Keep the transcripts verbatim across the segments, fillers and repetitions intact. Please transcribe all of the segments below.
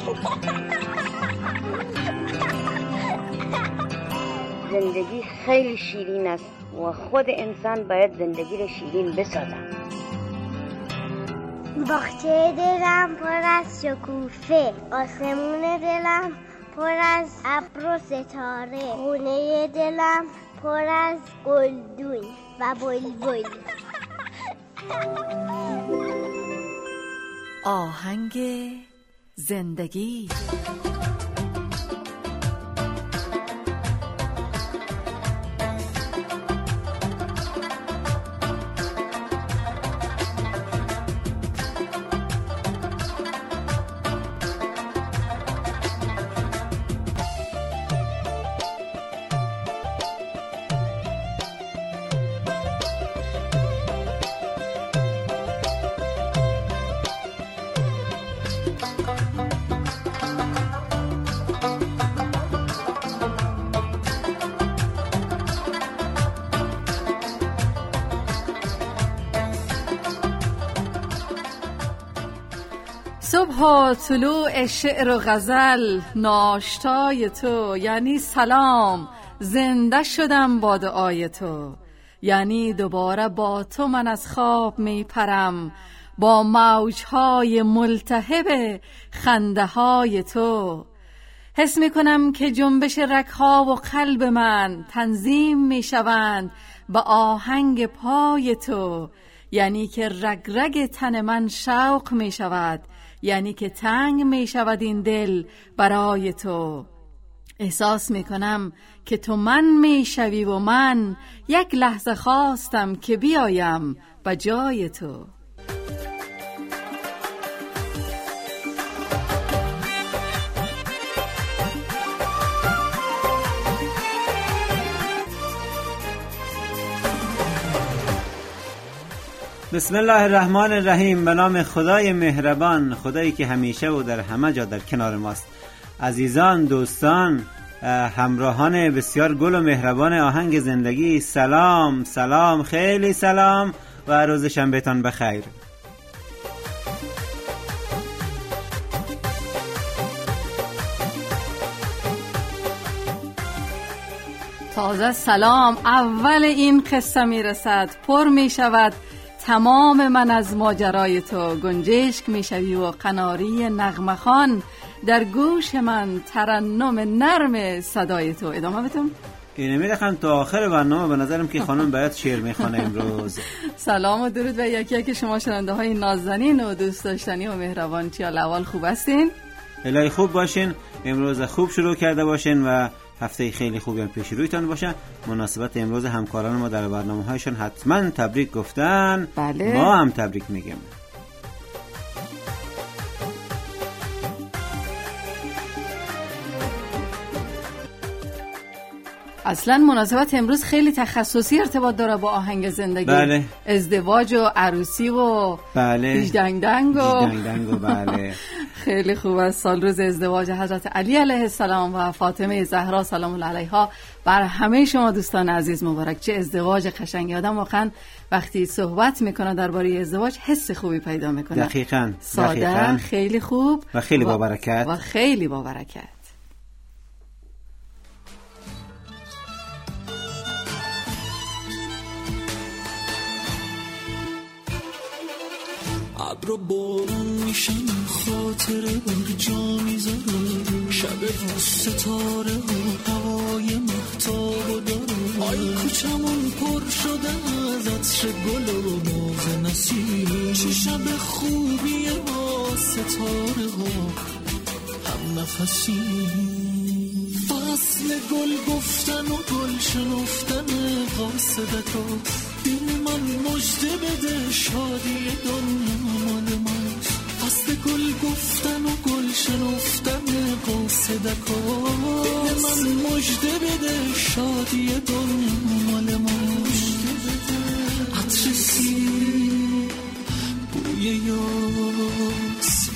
زندگی خیلی شیرین است و خود انسان باید زندگی رو شیرین بسازد. باغچه دلم پر از شکوفه، آسمون دلم پر از ابر و ستاره، خونه دلم پر از گلدون و بلبل. آهنگ زندگی. صبح و طلوع شعر و غزل، ناشتای تو یعنی سلام، زنده شدم با دعای تو، یعنی دوباره با تو من از خواب می پرم، با موجهای ملتهب خنده های تو. حس می کنم که جنبش رگها و قلب من تنظیم می شوند به آهنگ پای تو، یعنی که رگ رگ تن من شوق می شود، یعنی که تنگ می شود این دل برای تو. احساس می کنم که تو من می شوی و من یک لحظه خواستم که بیایم به جای تو. بسم الله الرحمن الرحیم. به نام خدای مهربان، خدایی که همیشه و در همه جا در کنار ماست. عزیزان، دوستان، همراهان بسیار گل و مهربان آهنگ زندگی، سلام سلام، خیلی سلام و روز شنبهتان بخیر. تازه سلام اول این قصه می رسد، پر می شود تمام من از ماجرای تو، گنجشک می شوی و قناری نغمه خوان در گوش من، ترنم نرم صدای تو. ادامه بتون؟ اینه می رخم تا آخر برنامه. به نظرم که خانم باید شعر می خوانه امروز. سلام و درود و یکی یکی شما شنونده های نازنین و دوست داشتنی و مهربان. چی حال؟ خوب هستین؟ الهی خوب باشین، امروز خوب شروع کرده باشین و هفته خیلی خوبی هم پیش رویتان باشه. مناسبت امروز همکاران ما در برنامه‌هایشون حتما تبریک گفتن. بله. ما هم تبریک میگیم. اصلا مناسبت امروز خیلی تخصصی ارتباط داره با آهنگ زندگی. بله. ازدواج و عروسی و بله. دیج دنگ دنگ و دیج دنگ دنگ و بله. خیلی خوب است. سال روز ازدواج حضرت علی علیه السلام و فاطمه زهرا سلام الله علیها بر همه شما دوستان عزیز مبارک. چه ازدواج قشنگی. آدم واقعا وقتی صحبت میکنه درباره ازدواج حس خوبی پیدا میکنه. دقیقاً. ساده، دقیقاً. خیلی خوب و خیلی با برکت. و خیلی با برکت. ابر و بارون میشن خاطره بر جا میذارم، شب و ستاره و هوای مهتاب و دارم. آی کوچمون پر شده از عطر گل و ناز نسیم، چه شب خوبیه با ستاره ها هم نفسی. فصل گل گفتن و گل شنفتن قاصدت ها، دل من مژده بده شادی دنیا مال ماست. فصل گل گفتن و گل شنفتن قاصدت ها، دل من مژده بده شادی دنیا مال ماست. عطر سیر بوی یاس،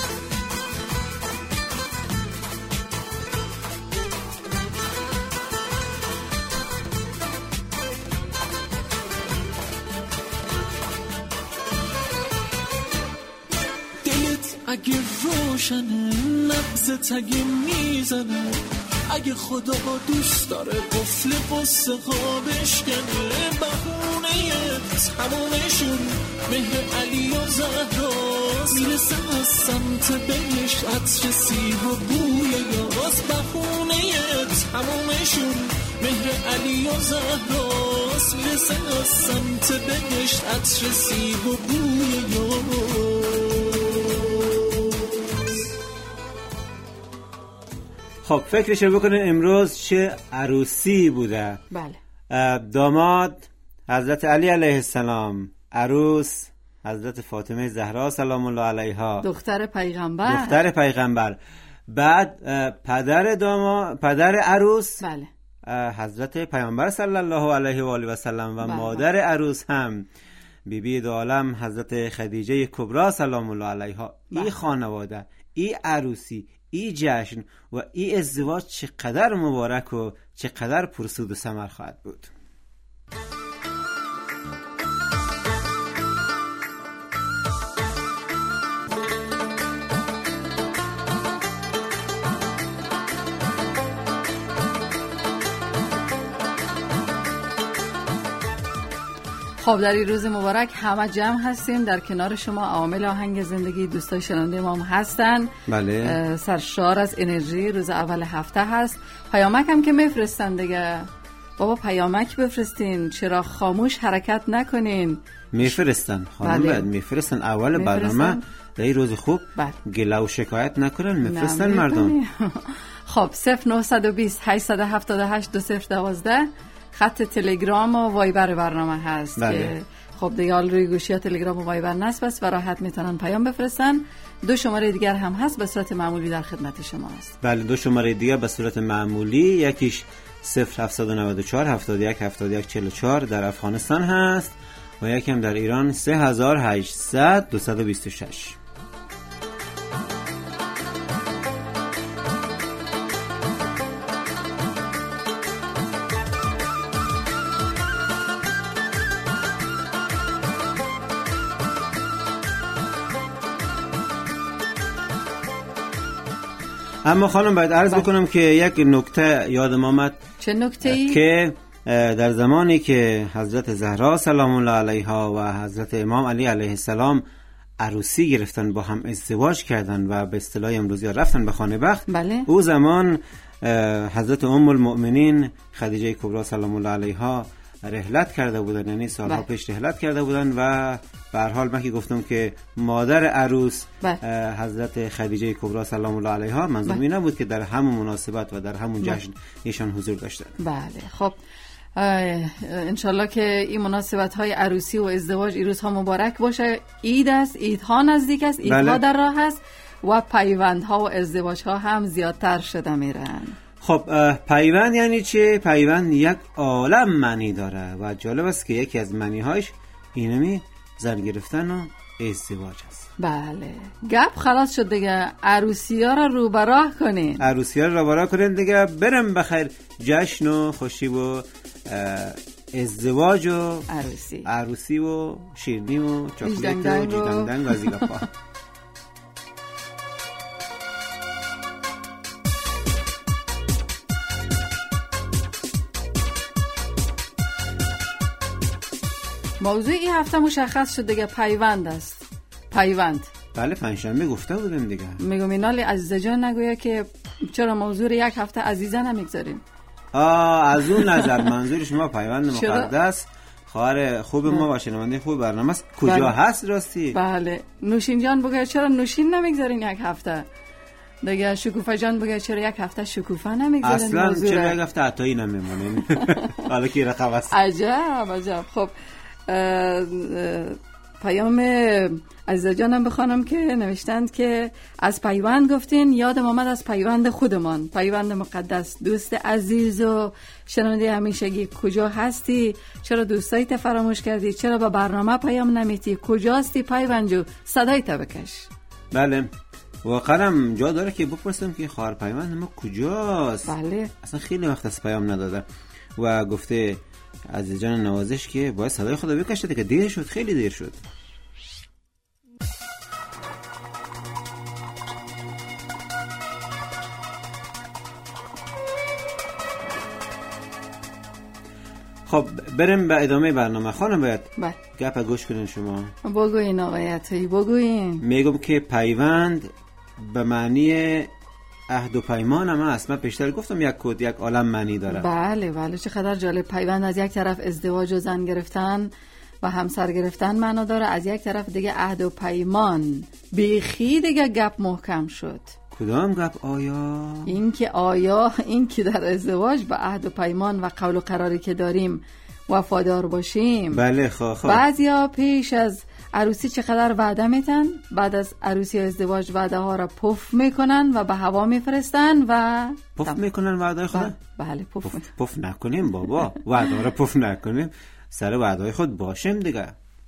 اگه روشنه نبض تگه میزنه، اگه خدا دوست داره قفل قصه ها بشکنه، بهونه تمومشون مهر علی و زهراست، میرسه از سمت بهشت عطر سیب و بوی یاس، بهونه تمومشون مهر علی و زهراست، میرسه از سمت بهشت عطر سیب و بوی یاس. خب فکرش رو بکنه امروز چه عروسی بوده. بله. داماد حضرت علی علیه السلام، عروس حضرت فاطمه زهرا سلام الله علیها، دختر پیغمبر. دختر پیغمبر. بعد پدر داماد، پدر عروس، بله، حضرت پیامبر صلی الله علیه و آله و سلم و بله. مادر عروس هم بی بی دو عالم حضرت خدیجه کبرا سلام الله علیها. بله. این خانواده، این عروسی، این جشن و این ازدواج چقدر مبارک و چقدر پرسود و ثمر خواهد بود. خب در این روز مبارک همه جمع هستیم، در کنار شما عامل آهنگ زندگی دوستای شنونده ما هم هستن. بله. سرشار از انرژی، روز اول هفته هست. پیامک هم که میفرستن دیگه، بابا پیامک بفرستین، چرا خاموش حرکت نکنین؟ میفرستن خانم. بله. بعد میفرستن اول میفرستن. برنامه در این روز خوب بله. گله و شکایت نکنن، میفرستن نه، مردم. خب صفر نه دو صفر هشت هفت هشت دو صفر یک دو خط تلگرام و وایبر برنامه هست. بله. که خب دیگه حال روی گوشی ها تلگرام و وایبر نصب است و راحت میتونن پیام بفرستن. دو شماره دیگر هم هست به صورت معمولی در خدمت شما است. بله، دو شماره دیگر به صورت معمولی، یکیش صفر هفت نه چهار هفتاد و یک هفتاد و یک چهل و چهار در افغانستان هست و یکی هم در ایران سه هزار و هشتصد دویست و بیست و شش. اما خانم باید عرض بکنم که یک نکته یادم آمد. چه نکته‌ای؟ که در زمانی که حضرت زهرا سلام الله علیها و حضرت امام علی علیه السلام عروسی گرفتن، با هم ازدواج کردن و به اصطلاح امروزی رفتن به خانه بخت، بله. او زمان حضرت ام المؤمنین خدیجه کبرا سلام الله علیها رحلت کرده بودن، یعنی سالها بله. پیش رحلت کرده بودن و به هر حال من که گفتم که مادر عروس بله. حضرت خدیجه کبرا سلام الله علیها، منظور این نبود که در همون مناسبت و در همون جشن ایشان حضور داشتن. بله. خب انشالله که این مناسبت های عروسی و ازدواج این روزها مبارک باشه. عید است، عیدها نزدیک است، عیدها بله. در راه است و پیوندها و ازدواج ها هم زیادتر شده میرن. خب پیوند یعنی چه؟ پیوند یک عالم معنی داره و جالب است که یکی از معنی‌هاش اینمی زن گرفتن و ازدواج است. بله، گپ خلاص شد دیگه. عروسی ها را رو به راه کنین، عروسی ها را رو به راه کنین دیگه. برم بخیر جشن و خوشی و ازدواج و عروسی عروسی و شیرینی و چاکلت و جیدندنگ و زیگاپا. موضوع این هفته مشخص شد دیگه، پیوند است. پیوند. بله، پنجشنبه گفته بودیم دیگه. میگم اینالی عزیزه جان نگویا که چرا موضوع یک هفته عزیزه نمیگذاریم. آه از اون نظر منظور شما پیوند مقدس خواهر خوب ما و شنونده خوب برنامه است. کجا بله. هست راستی؟ بله، نوشین جان بگه چرا نوشین نمیگذارین یک هفته. دیگه شکوفه جان بگه چرا یک هفته شکوفه نمیگذارین. اصلا چرا یک هفته عطایی نمیمونین. حالا کی رقم است. عجب عجب. خب اه اه پیام عزیزه جانم بخوانم که نوشتند که از پیوند گفتین، یادم آمد از پیوند خودمان، پیوند مقدس. دوست عزیز و شنونده همیشگی، کجا هستی؟ چرا دوستایت فراموش کردی؟ چرا به برنامه پیام نمیتی؟ کجاستی پیوند جو؟ صدایت بکش. بله، واقعا جا داره که بپرسم که خواهر پیوند ما کجاست؟ بله، اصلا خیلی وقت از پیام نداده و گفته عزیز جان نوازش که باید صدای خدا بکشته که دیر شد، خیلی دیر شد. خب بریم به ادامه برنامه. خانم باید بله گپ گوش کنین شما. بگوین آقای عطایی بگوین. میگم که پیوند به معنی عهد و پیمان هم هست. من پیشتر گفتم یک کد یک عالم معنی داره. بله بله چقدر جالب. پیوند از یک طرف ازدواج و زن گرفتن و همسر گرفتن معنا داره، از یک طرف دیگه عهد و پیمان. بیخی دیگه گپ محکم شد. کدام گپ آیا؟ این که آیا این که در ازدواج به عهد و پیمان و قول و قراری که داریم وفادار باشیم. بله خواه خواه. بعضیا پیش از عروسی چقدر وعده میتن، بعد از عروسی و ازدواج وعده ها را پف میکنن و به هوا میفرستن و پف میکنن وعده خود؟ بله پف, پف, پف نکنیم بابا. وعده را پف نکنیم، سر وعده خود باشیم دیگه.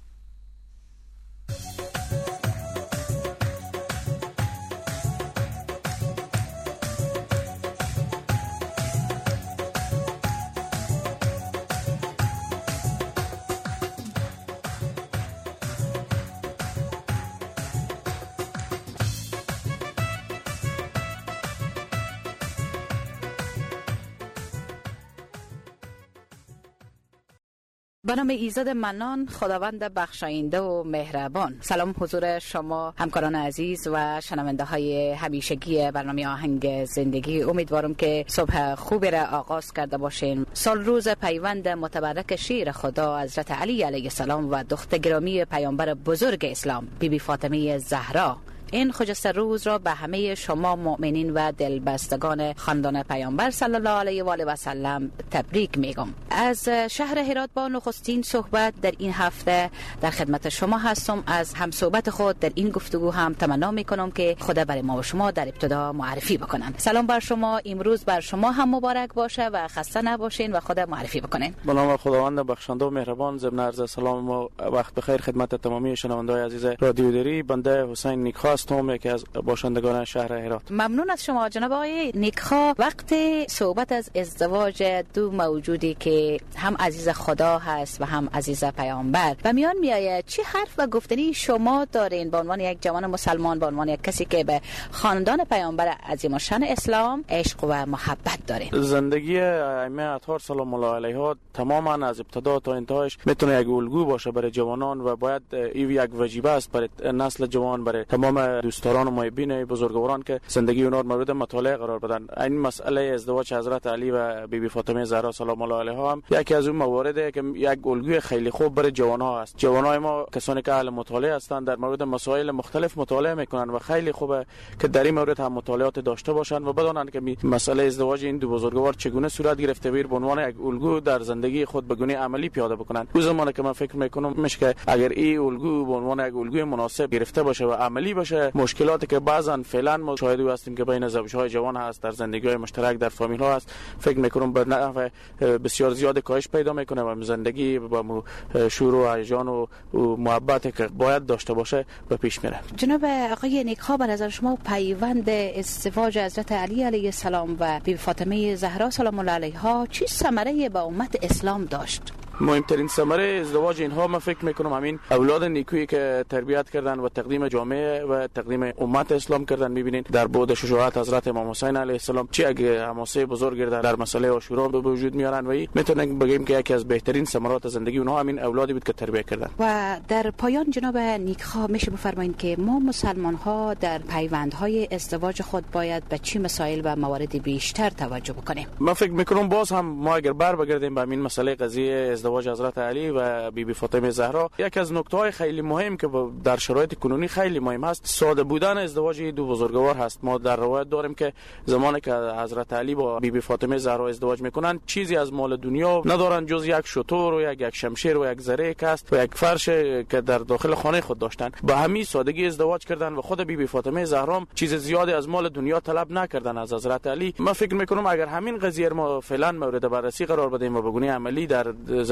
به نام ایزد منان، خداوند بخشاینده و مهربان. سلام حضور شما همکاران عزیز و شنونده های همیشگی برنامه آهنگ زندگی. امیدوارم که صبح خوبی را آغاز کرده باشین. سال روز پیوند متبرک شیر خدا حضرت علی علیه السلام و دختر گرامی پیامبر بزرگ اسلام بی بی فاطمه زهرا. این خجسته روز را به همه شما مؤمنین و دلبستگان خاندان پیامبر صلی الله علیه و آله و سلم تبریک میگم. از شهر هرات با نخستین صحبت در این هفته در خدمت شما هستم. از هم صحبت خود در این گفتگو هم تمنا میکنم که خدا برای ما و شما در ابتدا معرفی بکنن. سلام بر شما، امروز بر شما هم مبارک باشه و خسته نباشین و خدا معرفی بکنین. به نام خداوند بخشنده و مهربان. ضمن عرض سلام و وقت بخیر خدمت تمامی شنوندگان عزیز رادیو دری. بنده حسین نیکخواه هستم، یکی از باشندگان شهر هرات. ممنون از شما جناب آقای نیکخواه. وقت صحبت از ازدواج دو موجودی که هم عزیز خدا هست و هم عزیز پیامبر و میان میآید، چه حرف و گفتنی شما دارین به عنوان یک جوان مسلمان، به عنوان یک کسی که به خاندان پیامبر عظیم الشان اسلام عشق و محبت دارین؟ زندگی ائمه اطهار سلام الله علیها تماما از ابتدا تا انتهاش میتونه یک الگو باشه برای جوانان و باید این یک واجبه است برای نسل جوان، برای تمام دوستداران و محبین بزرگواران که زندگی اونها مورد مطالعه قرار بدن. این مسئله ازدواج حضرت علی و بی بی فاطمه زهرا سلام الله علیها هم یکی از اون موارده که یک الگوی خیلی خوب برای جوانها است. جوانای ما کسانی که اهل مطالعه هستند در مورد مسائل مختلف مطالعه میکنن و خیلی خوبه که در این مورد هم مطالعات داشته باشن و بدانند که مسئله ازدواج این دو بزرگوار چگونه صورت گرفته بیر به عنوان یک الگو در زندگی خود به گونه عملی پیاده بکنن. اون زمانی که من فکر میکنم میشه که اگر این الگو به عنوان یک الگوی مناسب گرفته باشه و عملی باشه، مشکلاتی که بعضا فعلا ما شاهد هستیم که بین زوجهای جوان هست در زندگی‌های مشترک در فامیل ها هست، فکر میکنم به نحو بسیار زیاد کاهش پیدا میکنه و زندگی با شور و هیجان و محبت که باید داشته باشه به پیش میره. جناب آقای نیکخواه، به نظر شما پیوند ازدواج حضرت علی علیه السلام و بی بی فاطمه زهرا سلام الله علیها چه ثمره به امت اسلام داشت؟ مهمترین ثمره ازدواج اینها من فکر میکنم همین اولاد نیکویی که تربیت کردن و تقدیم جامعه و تقدیم امت اسلام کردن. میبینید در بعد شجاعت حضرت امام حسین علیه السلام چه اگه حماسه بزرگ در مسئله عاشورا به وجود میارن و این میتونیم بگیم که یکی از بهترین ثمرات زندگی اونها همین اولادی بود که تربیت کردن. و در پایان جناب نیکخواه میشه بفرمایید که ما مسلمان ها در پیوندهای ازدواج خود باید به چه مسائل و موارد بیشتر توجه بکنیم؟ من فکر میکنم باز هم ما اگر بر بگردیم به همین مسئله قضیه ازدواج حضرت علی و بی بی فاطمه زهرا، یک از نکته‌های خیلی مهم که در شرایط کنونی خیلی مهم است ساده بودن ازدواج دو بزرگوار هست. ما در روایت داریم که زمانی که حضرت علی با بی بی فاطمه زهرا ازدواج میکنن چیزی از مال دنیا ندارن جز یک شتر و یک یک شمشیر و یک زره کست و یک فرش که در داخل خانه خود داشتن. به همین سادگی ازدواج کردن و خود بی بی فاطمه زهرا چیز زیادی از مال دنیا طلب نکردن از حضرت علی. من فکر میکنم اگر همین قضیه ما فعلا مورد بررسی قرار بدیم و به گونه عملی در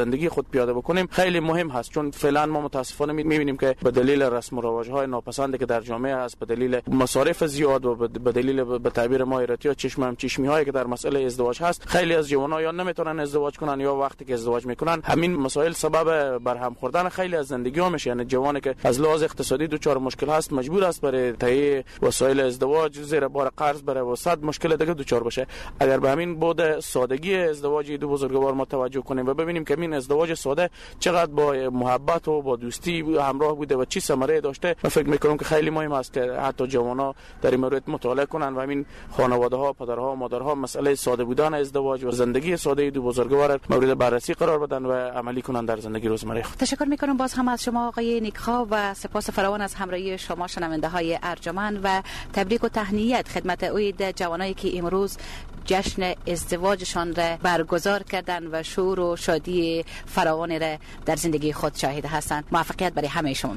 زندگی خود پیاده بکنیم خیلی مهم هست، چون فعلا ما متاسفانه می‌بینیم که به دلیل رسم و رواج‌های ناپسندی که در جامعه هست، به دلیل مصارف زیاد و به دلیل به تعبیر ما ایراتیا چشم هم چشمی‌هایی که در مسئله ازدواج هست، خیلی از جوان‌ها یا نمیتونن ازدواج کنن یا وقتی که ازدواج میکنن همین مسائل سبب برهم خوردن خیلی از زندگی‌ها میشه. یعنی جوانی که از لحاظ اقتصادی دچار مشکل هست مجبور است برای تهیه وسایل ازدواج زیر بار قرض بره و صد مشکل دیگه دچار بشه. اگر به همین بود سادگی ازدواج دو بزرگوار ما توجه کنیم و ببینیم که این ازدواج ساده چقدر با محبت و با دوستی همراه بوده و چی ثمره داشته، من فکر میکنم که خیلی مهم است که حتی جوان‌ها در این مورد مطالعه کنن و همین خانواده‌ها، پدرها و مادرها مسئله ساده بودن ازدواج و زندگی ساده دو بزرگوار مورد بررسی قرار بدن و عملی کنن در زندگی روزمره خود. تشکر میکنم باز هم از شما آقای نیکخواه و سپاس فراوان از همراهی شما شنونده‌های ارجمند و تبریک و تهنیت خدمت اوید جوانایی که امروز جشن ازدواجشان را برگزار کردن و شور و شادی فراوانی را در زندگی خود شاهد هستند. موفقیت برای همه شما.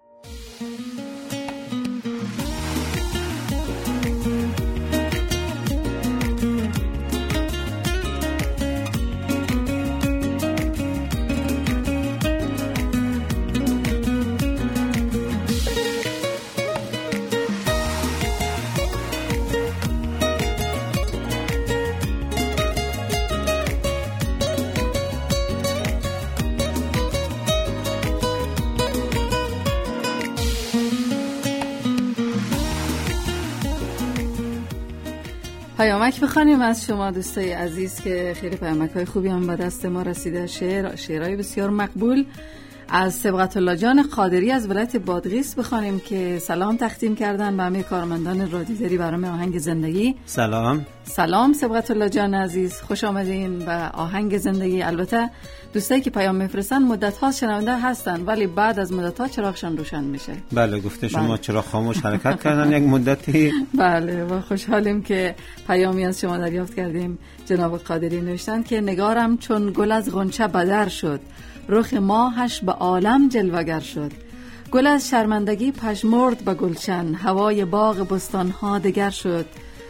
پیامک بخوانیم از شما دوستای عزیز که خیلی پیامک‌های خوبی هم به دست ما رسیده. شعر شعرهای بسیار مقبول از سبقت الله جان قادری از ولایت بادغیس بخوانیم که سلام تقدیم کردن به همه کارمندان رادیوداری برنامه آهنگ زندگی. سلام سلام سبقت الله جان عزیز، خوش آمدین به آهنگ زندگی. البته دوستایی که پیام میفرستن مدت ها شنونده هستن ولی بعد از مدت ها چراغشان روشن میشه. بله گفته شما بله. چرا خاموش حرکت کردن یک مدتی. بله و خوشحالیم که پیامی از شما دریافت کردیم. جناب قادری نوشتن که نگارم چون گل از غنچه بدر شد، رخ ماهش به عالم جلوگر شد. گل از شرمندگی پژمرد به گلشن، هوای باغ بستانها دگر شد.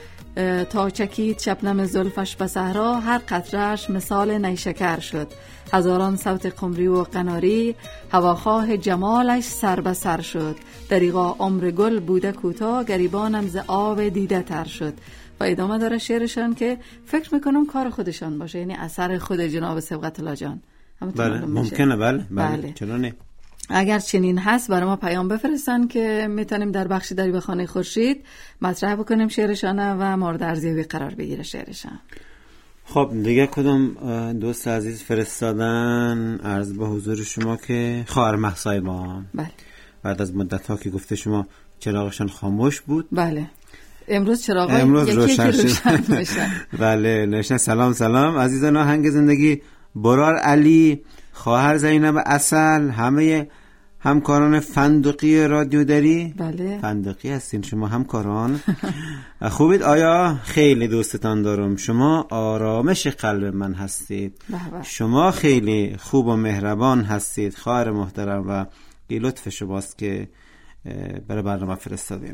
تا چکید شبنم زلفش به صحرا، هر قطره‌اش مثال نیشکر شد. هزاران صوت قمری و قناری، هواخواه جمالش سر به سر شد. دریغا عمر گل بوده کوتاه، گریبانم ز آب دیده تر شد. و ادامه داره شعرشان که فکر میکنم کار خودشان باشه، یعنی اثر خود جناب سبقت الله جان. بله ممکنه. بله بله, بله. چرا نه؟ اگر چنین هست برای ما پیام بفرستن که میتونیم در بخش دری به خانه خورشید مطرح بکنیم شعرشانه و مورد ارزیابی قرار بگیره شعرشان. خب دیگه کدوم دوست عزیز فرستادن؟ عرض به حضور شما که خواهر مهسا ما بله بعد از مدت ها که گفته شما چراغشان خاموش بود، بله امروز چراغای امروز یکی روشن, روشن میشن. بله نوشتن سلام سلام عزیزان آهنگ زندگی، برار علی، خواهر زینب اصل، همه همکاران فندقی رادیو دری. بله فندقی هستین شما همکاران. خوبید؟ آیا خیلی دوستتان دارم، شما آرامش قلب من هستید. بله. شما خیلی خوب و مهربان هستید خواهر محترم و لطف شماست که برای برنامه فرستادین.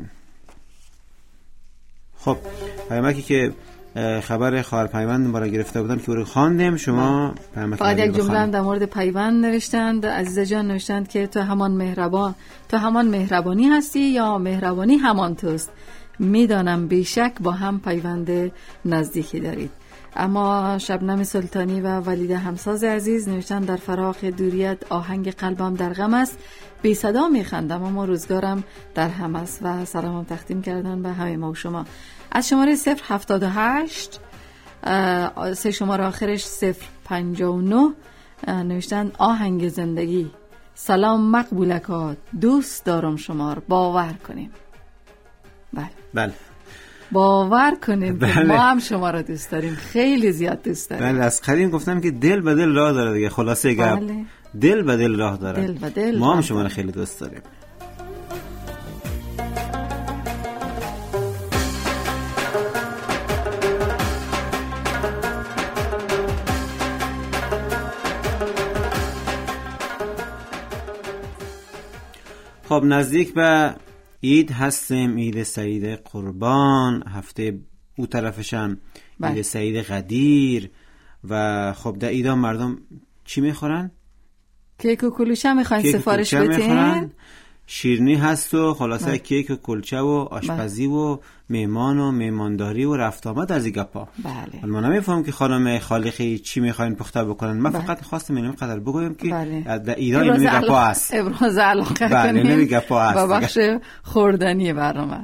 خب پیامکی که خبر خواهر پیوند برای گرفته بودن که او رو خواندیم، شما پیامک فقط یک جمله در مورد پیوند نوشتند. عزیزه جان نوشتند که تو همان مهربان تو همان مهربانی هستی یا مهربانی همان توست، میدانم بیشک با هم پیوند نزدیکی دارید. اما شبنم سلطانی و ولید همساز عزیز نوشتند در فراخ دوریت آهنگ قلبم در غم است، بی صدا میخندم اما روزگارم در هم است و سلام تقدیم کردن به همه ما و شما. از شماره صفر هفتاد و هشت سه شماره آخرش صفر پنجاه و نه نوشتن آهنگ زندگی، سلام مقبولکات، دوست دارم شمار، باور کنیم. بله بله باور کنیم بله. که ما هم شما را دوست داریم، خیلی زیاد دوست داریم. بله از قدیم گفتم که دل به دل راه داره دیگه، خلاصه گپ بله. دل به دل راه داره. دل به دل ما هم شما را خیلی دوست داریم. خب نزدیک به عید هستیم، عید سعید قربان، هفته او طرفشم عید سعید قدیر و خب در عیدا مردم چی میخورن؟ کیک و کلوچه میخواین سفارش بدین؟ شیرینی هست و خلاصه کیک و کلچه و آشپزی و میمان و میمانداری و رفت آمد از این گپا. بله. من نمیفهم که خانم خالقی چی میخواین پخته بکنن. من بله. فقط خواستم اینو قدر بگویم که بله. در ایران این گپا هست. ابراز علاقه بله کنیم. این گپا هست. با بخش خوردنی برنامه.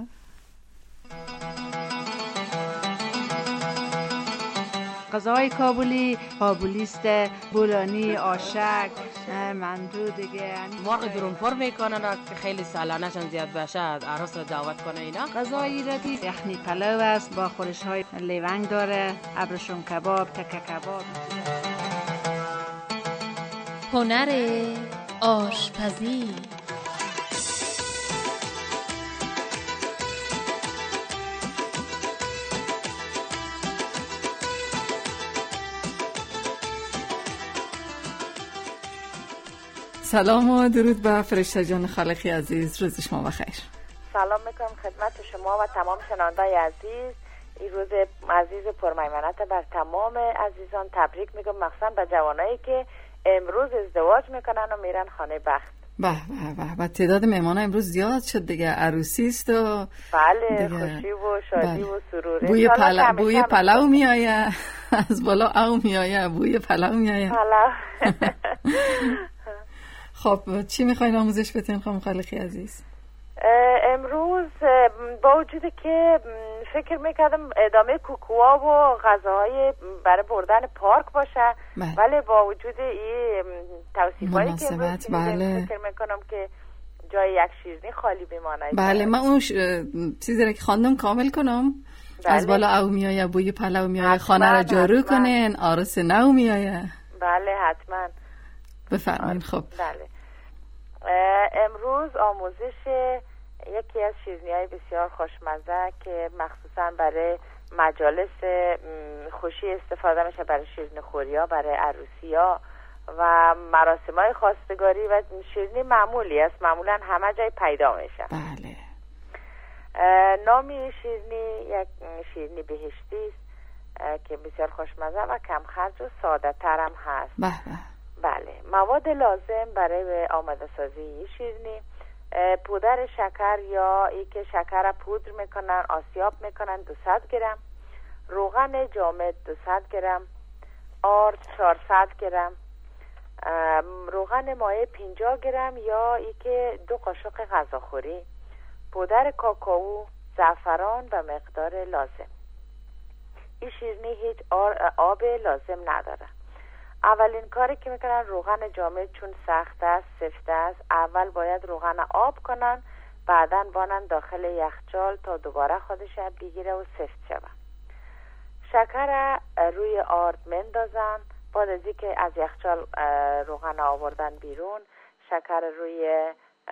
غذای کابلی، کابلیست، بولانی، آشک، مندو دیگه. مرغ درونفر میکنن که خیلی سالانه‌شان زیاد بشه، عروس رو دعوت کنه اینا. غذای ایرانی یخنی پلو است با خورش های لیونگ داره، ابریشم کباب، تکه کباب. هنر آشپزی. سلام و درود به فرشته جان خالقی عزیز، روز شما بخیر. سلام میکنم خدمت شما و تمام شنوندای عزیز. این روز عزیز پرمیمنت بر تمام عزیزان تبریک میگم، مخصوصا به جوانایی که امروز ازدواج میکنن و میرن خانه بخت. به به به تعداد مهمان امروز زیاد شد دیگه، عروسی است و بله خوشی و شادی بله. و سروری. بوی پلو بوی پلو میآیه از بالا، او میآیه بوی پلو میآیه. پلو. خب چی میخواین آموزش بدین خانم خالقی عزیز؟ امروز با وجودی که فکر میکردم ادامه کوکوا و غذاهای برای بردن پارک باشه بله. ولی با وجود این توصیفایی که امروز بله. فکر میکنم که جای یک شیرینی خالی بمانه. بله من اون ش... چیزی را که خواندم کامل کنم بله. از بالا او میایه بوی پلو میایه، خانه را جارو کنین، عروس نو میایه. بله حتما بفرمایید. خب بله امروز آموزش یکی از شیرینی‌های بسیار خوشمزه که مخصوصا برای مجالس خوشی استفاده میشه، برای شیرینی خوری‌ها، برای عروسی‌ها و مراسم‌های خواستگاری و شیرینی معمولی است، معمولا همه جای پیدا میشه. بله. نامی شیرینی یک شیرینی بهشتی است که بسیار خوشمزه و کم خرج و ساده تر هم هست. بله. بله مواد لازم برای آماده سازی شیرینی: پودر شکر یا ای که شکر پودر میکنن آسیاب میکنن دویست گرم، روغن جامد دویست گرم، آرد چهارصد گرم، روغن مایع پنجاه گرم یا ای که دو قاشق غذاخوری، پودر کاکائو، زعفران و مقدار لازم. این شیرینی هیچ آب لازم نداره. اولین کاری که میکنن روغن جامد چون سخت است سفت است، اول باید روغن آب کنن، بعداً بانن داخل یخچال تا دوباره خودش بگیره و سفت شود. شکر روی آرد مندازن، بعد از اینکه از یخچال روغن آوردن بیرون شکر روی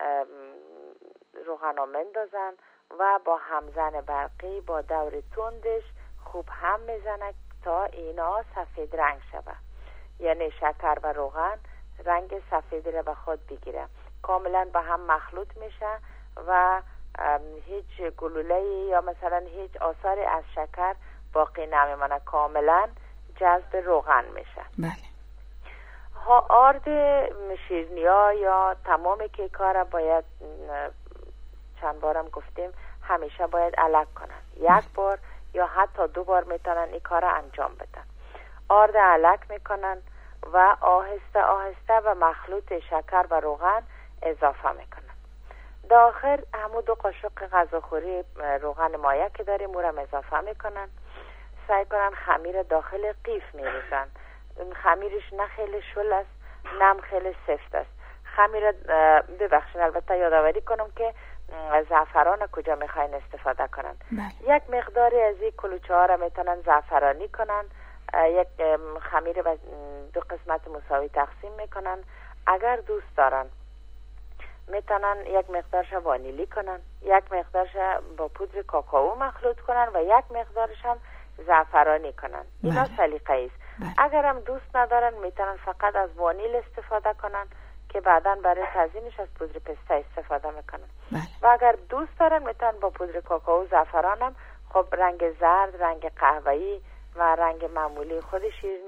روغن مندازن و با همزن برقی با دور تندش خوب هم میزنه تا اینا سفید رنگ شود، یعنی شکر و روغن رنگ سفید را به خود بگیره، کاملا با هم مخلوط میشه و هیچ گلوله یا مثلا هیچ آثاری از شکر باقی نمیمونه، کاملا جذب روغن میشه. بله. ها آرد شیرینی‌ها یا تمام کیک‌ها را باید چند بارم گفتیم همیشه باید الک کنن، یک بار یا حتی دو بار میتونن این کار را انجام بدن. آرد الک میکنن و آهسته آهسته و مخلوط شکر و روغن اضافه میکنن. داخل همو دو قاشق غذاخوری روغن مایع که داریم او را اضافه میکنن. سعی کنن خمیر داخل قیف میریزن. خمیرش نه خیلی شل است نه خیلی سفت است. خمیر ببخشید البته یادآوری کنم که زعفران کجا میخواین استفاده کنن. بله. یک مقداری از این کلوچه ها را میتونن زعفرانی کنن، یک خمیر و دو قسمت مساوی تقسیم میکنن. اگر دوست دارن میتونن یک مقدارش وانیلی کنن، یک مقدارش با پودر کاکائو مخلوط کنن و یک مقدارش هم زعفرانی کنن. اینا سلیقه است. اگر هم دوست ندارن میتونن فقط از وانیل استفاده کنن که بعداً برای تزیینش از پودر پسته استفاده میکنن. بله. و اگر دوست دارن میتونن با پودر کاکائو زعفران هم خب رنگ زرد، رنگ قهوه‌ای و رنگ معمولی خود شیرینی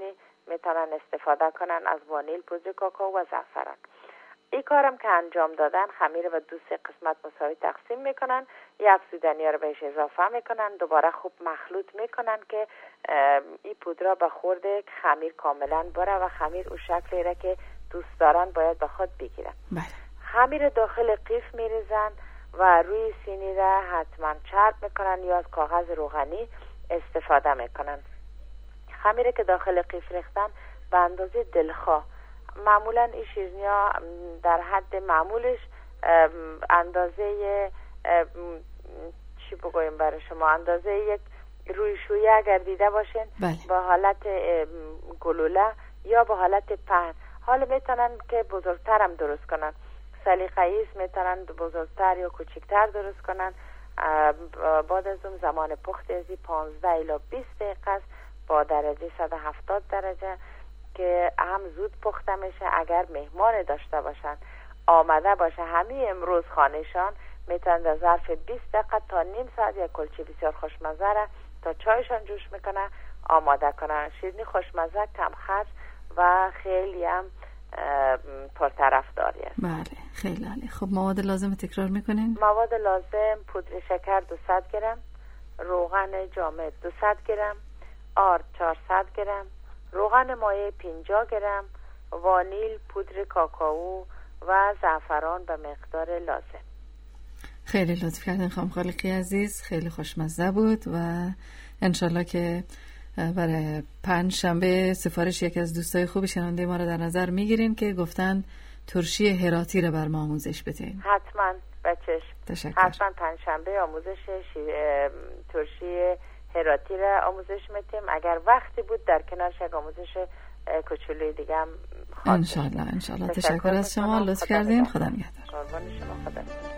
میتونن استفاده کنن از وانیل، پودر کاکائو و زعفران. این کارم که انجام دادن خمیر و دو سه قسمت مساوی تقسیم میکنن، یک افزودنی رو بهش اضافه میکنن، دوباره خوب مخلوط میکنن که این پودر به خورده خمیر کاملا بره و خمیر او شکلی را که دوست دارن باید به خود بگیرن. بله. خمیر داخل قیف میریزن و روی سینی را حتما چرب میکنن یا از کاغذ روغنی استفاده میکنن. خمیر که داخل قیف ریختن به اندازه دلخواه، معمولا این شیرینی ها در حد معمولش اندازه چی بگویم برای شما، اندازه یک روی شویه اگر دیده باشین با حالت گلوله یا با حالت پهن. حالا میتونن که بزرگترم درست کنن، سلیقه‌ای است، میتونن بزرگتر یا کوچکتر درست کنن. بعد از اون زمان پخت از پانزده الی بیست دقیقه است با درجه صد و هفتاد درجه که هم زود پخته میشه. اگر مهمان داشته باشن آمده باشه همین امروز خانهشان، میتونن در ظرف بیست دقیقه تا نیم ساعت یک کلچه بسیار خوشمزه را تا چایشان جوش میکنه آماده کنن. شیرینی خوشمزه، کم خرج و خیلی هم پرطرفداری است. بله خیلی عالی. خب مواد لازم تکرار میکنین؟ مواد لازم: پودر شکر دویست گرم، روغن جامد دویست گرم، آرد چهارصد گرم، روغن مایع پنجاه گرم، وانیل، پودر کاکائو و زعفران به مقدار لازم. خیلی لطف کردین خانم خالقی عزیز، خیلی خوشمزه بود و انشالله که برای پنج شنبه سفارش یک از دوستای خوب شنونده ما رو در نظر میگیرین که گفتن ترشی هراتی رو بر ما آموزش بدین. حتما بچش. تشکر. حتما پنج شنبه آموزش ترشی هراتی را آموزش میتیم. اگر وقتی بود در کنارش یک آموزش کوچولوی دیگه هم خواهد. انشالله انشالله. تشکر, تشکر از شما، لطف کردین. خدا نگهدار. قربان شما. خدا نگهدار.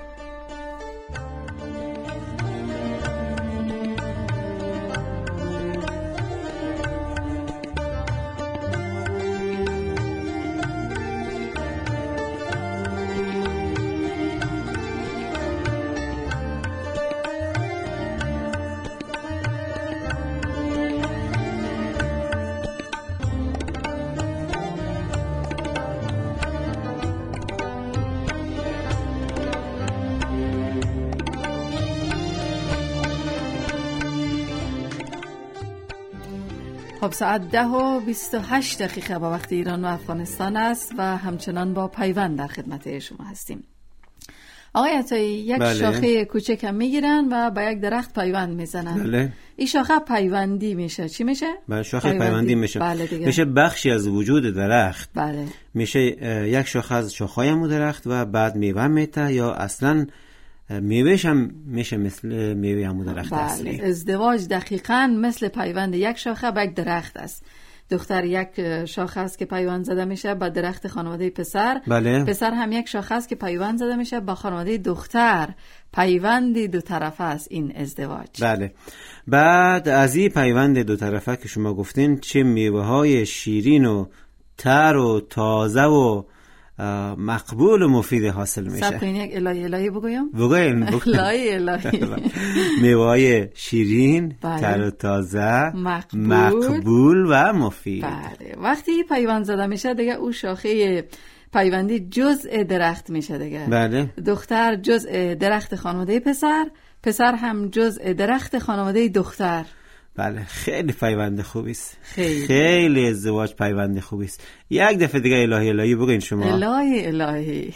خب ساعت ده و بیست و هشت دقیقه با وقت ایران و افغانستان است و همچنان با پیوند در خدمت شما هستیم. آقای عطایی، یک بله. شاخه کوچک هم میگیرن و با یک درخت پیوند میزنن. بله. این شاخه پیوندی میشه. چی میشه؟ بله شاخه پیوندی, پیوندی میشه. بله میشه بخشی از وجود درخت. بله. میشه یک شاخه از شاخه‌های همون درخت و بعد میوه میته یا اصلاً میوهش هم میشه مثل میوه همون درخت بله. اصلی. ازدواج دقیقاً مثل پیوند یک شاخه به یک درخت است. دختر یک شاخه است که پیوند زده میشه با درخت خانواده پسر. بله. پسر هم یک شاخه است که پیوند زده میشه با خانواده دختر. پیوندی دو طرفه است این ازدواج. بله. بعد از این پیوند دو طرفه که شما گفتین چه میوه های شیرین و تر و تازه و مقبول و مفید حاصل میشه. سب کنین یک الهی الهی بگویم؟ بگوین. الهی الهی. میوه‌های شیرین، بله. تر و تازه، مقبول. مقبول و مفید. بله. وقتی پیوند زده میشه دیگه او شاخه پیوندی جزء درخت میشه دیگه. بله. دختر جزء درخت خانواده پسر، پسر هم جزء درخت خانواده دختر. بله خیلی پیوند خوبی است. خیلی. خیلی ازدواج پیوند خوبی است. یک دفعه دیگه الهی الهی بگین شما. الهی الهی.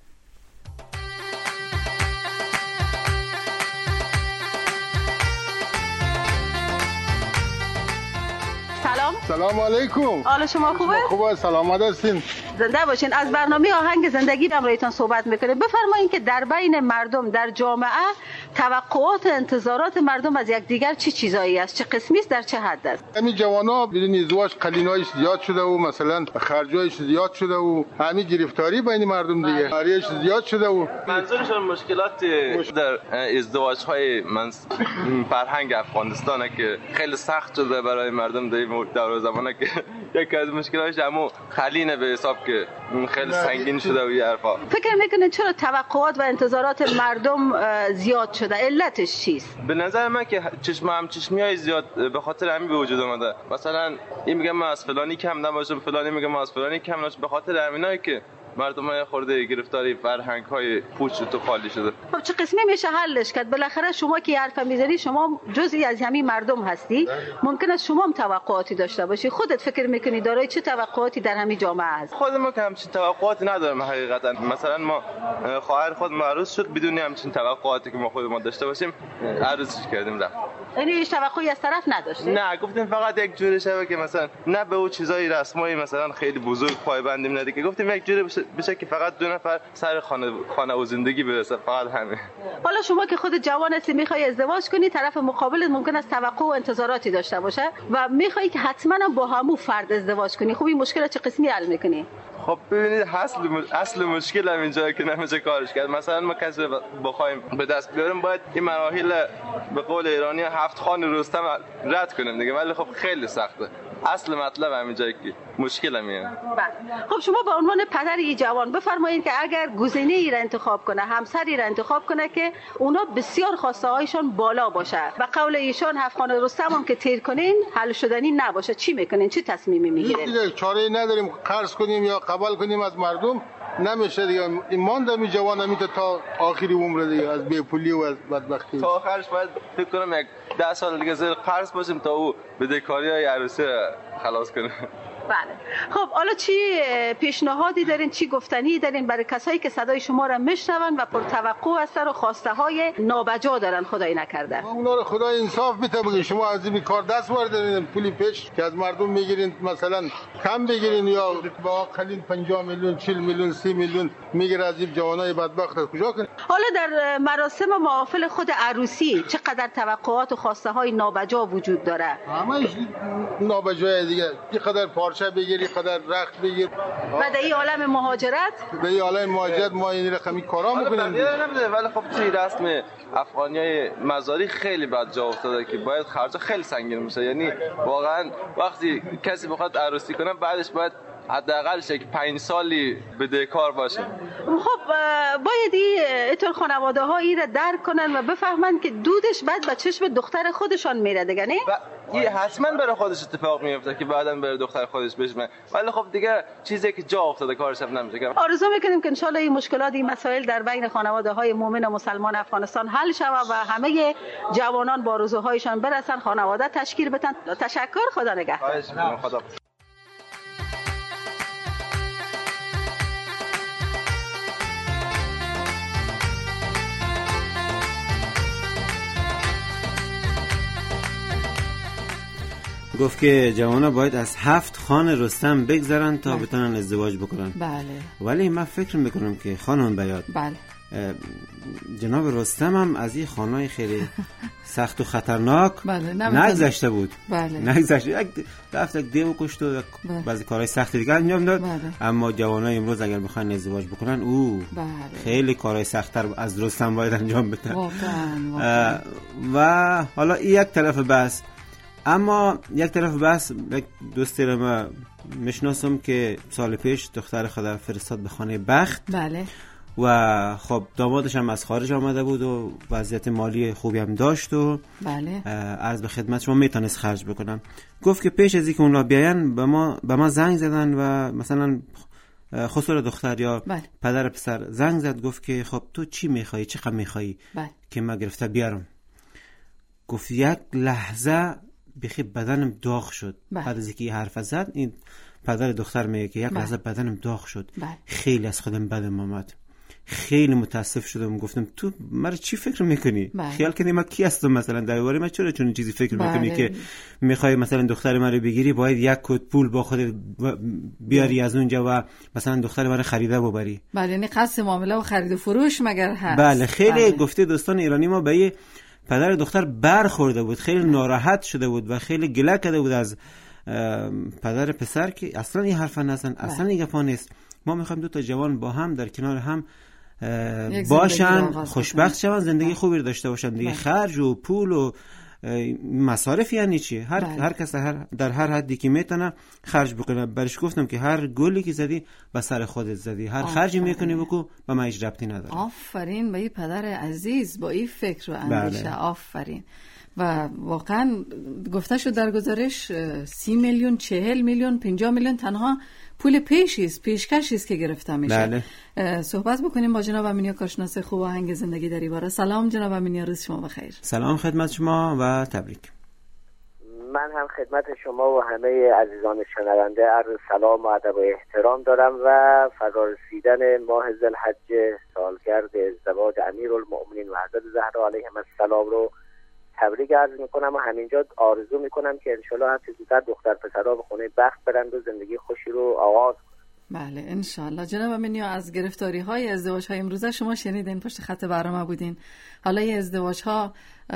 سلام. سلام علیکم. حال شما خوبه؟ خوبه، سلامت هستین. زنده باشین. از برنامه آهنگ زندگی امروزتون صحبت میکنه. بفرمایید که در بین مردم در جامعه توقعات و انتظارات مردم از یکدیگر چه چی چیزایی است؟ چه قسمی است؟ در چه حد است؟ همین جوانا بدون ازدواج قلینایش زیاد شده و مثلا خرجایش زیاد شده و همین گرفتاری بین مردم دیگه آریش زیاد شده و منظورشون مشکلات در ازدواج های من فرهنگ افغانستانه که خیلی سخت شده برای مردم در زمانه که یکی از مشکلاتش همون خلینه به حساب که خیلی سنگین شده و یه حرفا. فکر میکنید چرا توقعات و انتظارات مردم زیاد شده نشده، علتش چیست؟ به نظر من که چشم هم چشمیای زیاد به خاطر همین به وجود اومده. مثلا این میگم من از فلانی کم نباشم، فلانی میگم من از فلانی کم نباشم، به خاطر همینایی که مردم های خورده گرفتاری فرهنگ های پوچ تو خالی شده. خب چه قسمی میشه حلش کرد؟ بالاخره شما که حرف میزنی شما جزئی از همین مردم هستی، ممکن است شما هم توقعاتی داشته باشی. خودت فکر میکنی دارای چه توقعاتی در همین جامعه هست؟ خود ما که همچین توقعاتی نداریم حقیقتا. مثلا ما خواهر خود عروس شد بدون همچین توقعاتی که ما خود ما داشته باشیم عروسش کردیم رفت. یعنی هیچ توقعی از طرف نداشتی؟ نه، گفتیم فقط یک جوری شبه که مثلا نه به اون چیزای رسمایی مثلا خیلی بزرگ پایبندیم ندی، که گفتیم یک جوری بشه, بشه که فقط دو نفر سر خانه خانه و زندگی برسه، فقط همین. حالا شما که خود جوان هستی میخوای ازدواج کنی، طرف مقابلت ممکن است توقع و انتظاراتی داشته باشه و میخوای که حتما با همون فرد ازدواج کنی. خب این مشکل چه قسمی حل میکنی؟ خب ببینید اصل اصل مشکل هم اینجا که نمیشه کارش کرد. مثلا ما کسی بخوایم به دست بیاریم باید این مراحل به قول ایرانی هفت خوان رستم رد کنیم دیگه، ولی خب خیلی سخته. اصل مطلب همینجایی که مشکل همیه. خب شما به عنوان پدری جوان بفرمایید که اگر گزینه ای را انتخاب کنه، همسری را انتخاب کنه که اونا بسیار خواسته هایشان بالا باشه و قول ایشان هفت خوان رستم هم که تیر کنین حل شدنی نباشه، چی میکنین؟ چه تصمیمی میگیرین؟ دیگه چاره نداریم، قرض کنیم یا قبول کنیم از مردم، نمیشه دیگه. ایمان دمی جوان همیته تا آخری عمر دیگه، از بیپولی و از بدبختی تا آخرش باید فکر کنم یک ده سال دیگه زیر قرض باشیم تا او بدهکاری های عروسی خلاص کنه. بله. خب حالا چی پیشنهادی دارین، چی گفتنی دارین برای کسایی که صدای شما را میشنون و پرتوقع هستن و خواسته های نابجا دارن خدای نکرده؟ اونا رو خدای انصاف بده بگه شما از این کار دست بردارین، پولی پیش که از مردم میگیرین مثلا کم بگیرین یا با قلیل پنجاه میلیون چهل میلیون سی میلیون میگیره از این جوانای بدبخت کجا کنین؟ حالا در مراسم محافل خود عروسی چقدر توقعات و خواسته های نابجا وجود داره؟ همش نابجا دیگه، اینقدر پارچه بگیری، اینقدر رخت بگیر. و در این عالم مهاجرت در این عالم مهاجرت ما این رقمی کارا میکنیم نمیده، ولی خب توی رسم افغانیای مزاری خیلی بد جا افتاده که باید خرج خیلی سنگین میشه. یعنی واقعا وقتی کسی بخواد عروسی کنه بعدش باید حداقل یک پنج سالی بدهکار باشه. خب باید اینطور خانواده ها این را درک کنن و بفهمن که دودش بعد به چشم دختر خودشان میره دیگه، نه؟ این حتما برای خودش اتفاق میفته که بعداً برای دختر خودش بشمه، ولی خب دیگه چیزی که جا افتاده کارش هم نمیشه. آرزو میکنیم که ان شاء الله این مشکلات، این مسائل در بین خانواده های مؤمن و مسلمان افغانستان حل شود و همه جوانان با آرزوهایشان برسن، خانواده تشکیل بدن. تشکر، خدا نگهدار. خدا. گفت که جوانا باید از هفت خان رستم بگذرن تا بتونن ازدواج بکنن. بله. ولی من فکر میکنم که خانم بیاد، بله، جناب رستم هم از این خانای خیلی سخت و خطرناک بله نگذشته بود. بله. نگذشته، یک رفت یک دیو کشت و بله. بعضی کارهای سختی دیگه انجام داد. بله. اما جوانای امروز اگر بخوان ازدواج بکنن او بله. خیلی کارهای سخت‌تر از رستم باید انجام بدن. واقعا واقعا. و حالا این یک طرف بحث، اما یک طرف بحث یک دوستی رو ما میشناسم که سال پیش دختر خود فرستاد به خانه بخت. بله. و خب دامادش هم از خارج آمده بود و وضعیت مالی خوبی هم داشت و بله. عرض به خدمت شما میتونست خرج بکنم. گفت که پیش از اینکه اونها بیاین به ما به ما زنگ زدن و مثلا خسرو دختر یا بله. پدر پسر زنگ زد، گفت که خب تو چی میخوایی، چقدر میخوایی بله. که ما گرفته بیارم. گفت یک لحظه بخی بدنم داغ شد. بله. بعد از اینکه حرف زد این پدر دختر میگه که یک بله. لحظه بدنم داغ شد. بله. خیلی از خودم بدم آمد، خیلی متاسف شدم. گفتم تو مرا چی فکر میکنی؟ بله. خیال کنی من کی هستم مثلا درباره من چرا چون چیزی فکر بله. میکنی که میخوای مثلا دختر من رو بگیری باید یک کد پول با خودت بیاری بله. از اونجا و مثلا دختر من رو خریده ببری. بله، یعنی قصد معامله و خرید و فروش مگر هست؟ بله. خیلی بله. گفته دوستان ایرانی ما به پدر دختر برخورده بود، خیلی ناراحت شده بود و خیلی گله کرده بود از پدر پسر که اصلا این حرفا نزن، اصلا این گپا نیست. ما میخوایم دو تا جوان با هم در کنار هم باشن، خوشبخت شون، زندگی خوبی داشته باشن دیگه. خرج و پول و مصارف یعنی چی؟ هر بله. هر کس هر در هر حدی که میتونه خرج بکنه. برش گفتم که هر گلی که زدی به سر خودت زدی، هر خرجی میکنی بکو و ما هیچ ربطی نداره. آفرین به این پدر عزیز با این فکر و اندیشه. بله. آفرین. و واقعا گفته شد در گزارش سی میلیون، چهل میلیون، پنجاه میلیون تنها پول پیشیست، پیشکشیست که گرفته میشه. بله. صحبت بکنیم با جناب امینی کارشناس خوب آهنگ زندگی در این باره. سلام جناب امینی، روز شما بخیر. سلام خدمت شما و تبریک. من هم خدمت شما و همه عزیزان شنونده عرض سلام و ادب و احترام دارم و فرارسیدن ماه ذوالحجه سالگرد ازدواج امیرالمؤمنین و حضرت زهرا علیهم السلام رو تبریک عرض میکنم و همینجا آرزو میکنم که انشالله هر چه زودتر دختر پسرها به خونه بخت برند و زندگی خوشی رو آغاز کنند. بله انشالله. جناب امینی، از گرفتاری های ازدواج های امروزه شما شنیدین، پشت خط برنامه بودین. حالا این ازدواج ها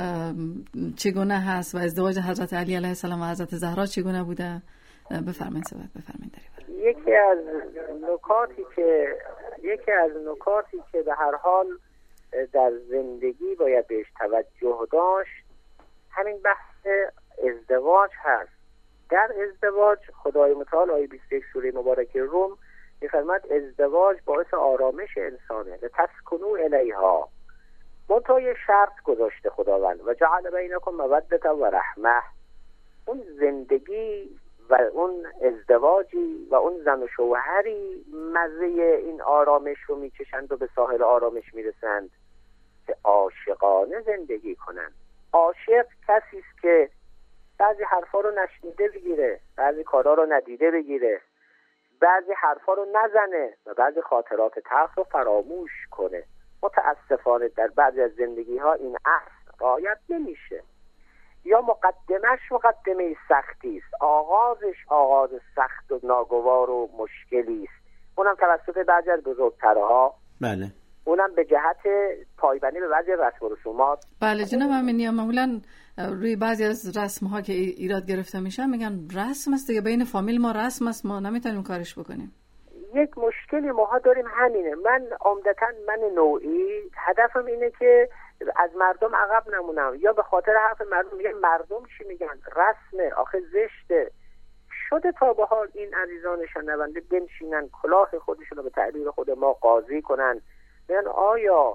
چگونه هست و ازدواج حضرت علی علیه السلام و حضرت زهرا چگونه بوده؟ بفرمایید صحبت بفرمایید. یکی از نکاتی که یکی از نکاتی که به هر حال در زندگی باید بهش توجه داشت همین بحث ازدواج هست. در ازدواج خدای متعال آیه بیست و یک سوره مبارکه روم می‌فرماید ازدواج باعث آرامش انسانه، لتسکنوا الیها. منتها یه شرط گذاشته خداوند و جعل بینکم مودة و رحمه. اون زندگی و اون ازدواجی و اون زن و شوهری مزه این آرامش رو میچشند و به ساحل آرامش میرسند که عاشقانه زندگی کنند. عاشق کسی است که بعضی حرفا رو نشنیده بگیره، بعضی کارا رو ندیده بگیره، بعضی حرفا رو نزنه و بعضی خاطرات تلخ رو فراموش کنه. متاسفانه در بعضی از زندگی ها این اصل رعایت نمیشه، یا مقدمش مقدمه سختی است، آغازش آغاز سخت و ناگوار و مشکلی است، اونم توسط بعضی از بزرگترها. بله. اونم به جهت پایبندی به بعضی رسم و رسومات. بله جناب امینی، معمولا روی بعضی از رسم ها که ایراد گرفته میشن میگن رسم است دیگه، بین فامیل ما رسم است، ما نمیتونیم کارش بکنیم. یک مشکلی ماها داریم همینه. من عمدتاً من نوعی هدفم اینه که از مردم عقب نمونم، یا به خاطر حرف مردم میگن مردم چی میگن، رسمه، آخه زشته. شده تا به حال این عزیزان شنونده بنشینن کلاه خودشون رو به تعبیر خود ما قاضی کنن، بگن آیا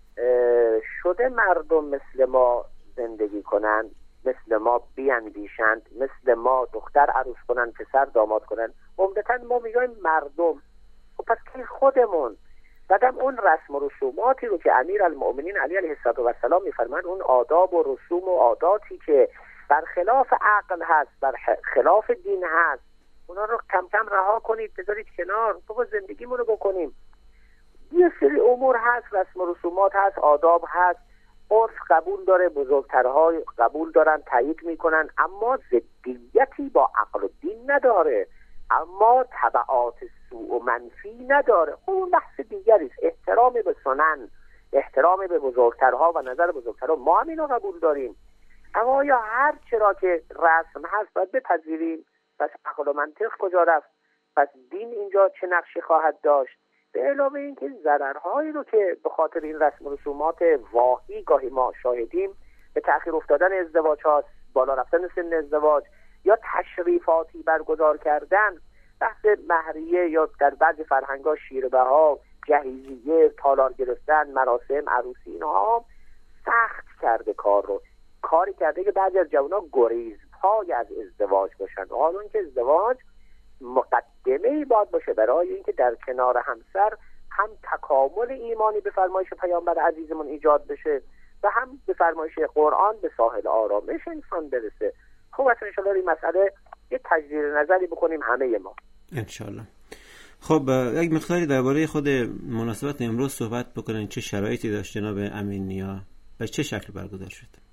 شده مردم مثل ما زندگی کنن، مثل ما بیاندیشند، مثل ما دختر عروس کنن، پسر داماد کنن. عمدتاً ما میگیم مردم، خب پس که خودمون. بعدم اون رسم و رسوماتی رو که امیرالمؤمنین علی علیه السلام میفرمایند، اون آداب و رسوم و عاداتی که برخلاف عقل هست، برخلاف دین هست، اونا رو کم کم رها کنید، بذارید کنار، بابا زندگیمون رو بکنیم. یه سری امور هست، رسم و رسومات هست، آداب هست، عرف قبول داره، بزرگترها قبول دارن، تایید میکنن، اما ضدیتی با عقل و دین نداره، اما تبعات سوء و منفی نداره. اون بحث دیگری است. احترام به سنن، احترام به بزرگترها و نظر بزرگترها ما هم اینو قبول داریم، اما یا هر چرا که رسم هست باید بپذیریم. پس عقل و منطق کجا رفت؟ پس دین اینجا چه نقشی خواهد داشت؟ به علاوه این که ضررهایی رو که به خاطر این رسم و رسومات واهی گاهی ما شاهدیم، به تأخیر افتادن ازدواج ها، بالا رفتن سن ازدواج، یا تشریفاتی برگزار کردن، بحث مهریه، یا در بعضی فرهنگ‌ها شیربها، جهیزیه، تالار گرفتن، مراسم عروسی، اینها سخت کرده کار رو. کاری کرده که بعضی از جوان‌ها گریز پای از ازدواج باشن. حالا اینکه ازدواج مقدمه‌ای باید باشه برای اینکه در کنار همسر هم تکامل ایمانی به فرمایش پیامبر عزیزمون ایجاد بشه و هم به فرمایش قرآن به ساحل آرامش انسان برسه. خب اصلا انشالله این مسئله یه تجدید نظری بکنیم همه ما انشالله. خب یک مقداری درباره خود مناسبت امروز صحبت بکنین. چه شرایطی داشت جناب امینیا و چه شکل برگزار شد؟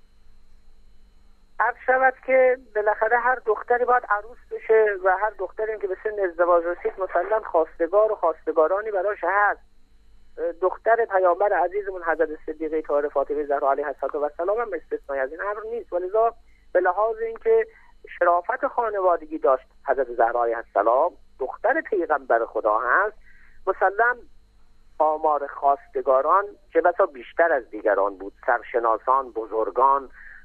عرض شود که بالاخره هر دختری باید عروس بشه و هر دختری که به سن ازدواج رسید مثلا خواستگار و خواستگارانی براش هست. دختر پیامبر عزیزمون حضرت صدیقه طاهره فاطمه زهرا علیها السلام هم استثنایی از این امر نیست، ولذا به لحاظ اینکه شرافت خانوادگی داشت حضرت زهرا علیها السلام، دختر پیغمبر خدا هست، مثلا آمار خواستگاران چه بسا بیشتر از دیگران بود. سرشناسان، بزرگان،